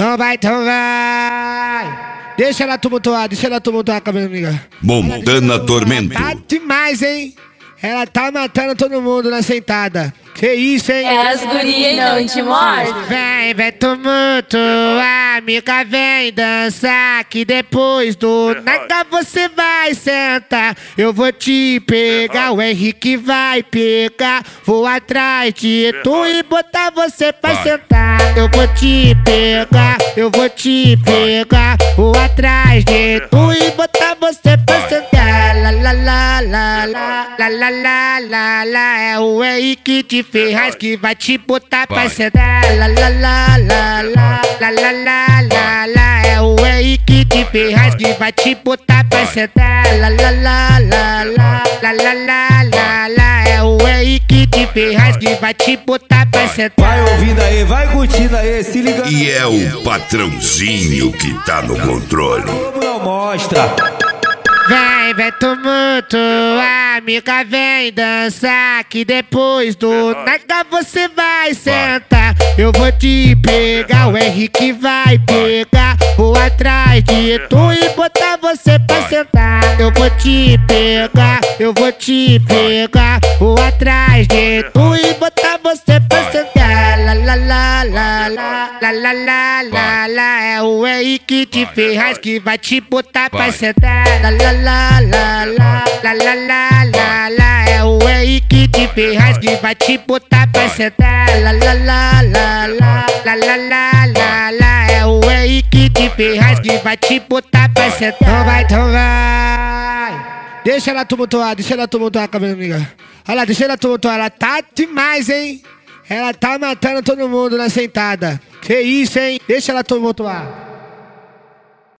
Então vai. Deixa ela tumultuar com a minha amiga. Montana Tormento. Tá demais, hein? Ela tá matando todo mundo na sentada. Que isso, hein? É as gurias não te mostram. Vem tumultuar, amiga, vem dançar. Que depois do nada você vai sentar. Eu vou te pegar, o Henrique vai pegar. Vou atrás de tu e botar você pra sentar. Eu vou te pegar, vou atrás de tu e botar você pra sentar. La la la la la, la la la la la. É o Henrique de Ferraz que vai te botar pra sentar. La la la la la, la la la la la. É o Henrique de Ferraz que vai te botar pra sentar. La la la la la, la la la la la. É o Henrique de Ferraz que vai te botar pra sentar. Vai ouvindo aí, vai curtindo aí, se liga. E é o patrãozinho que tá no controle. Não mostra. Vem tumultuar, amiga, vem dançar. Que depois do nada você vai sentar. Eu vou te pegar, o Henrique vai pegar. Vou atrás de tu e botar você pra sentar. Eu vou te pegar, vou atrás de tu e botar você pra sentar. La la la la la, la la la la la. É o Henrique de Ferraz que vai te botar pra sentar. La la la la la, la la la la la. É o Henrique de Ferraz que vai te botar pra sentar. La la la la la, la la la la la. É o Henrique de Ferraz que vai te botar pra sentar. Então vai. Deixa ela tumultuar com a minha amiga. Olha lá, deixa ela tumultuar, ela tá demais, hein? Ela tá matando todo mundo na sentada. Que isso, hein? Deixa ela tumultuar.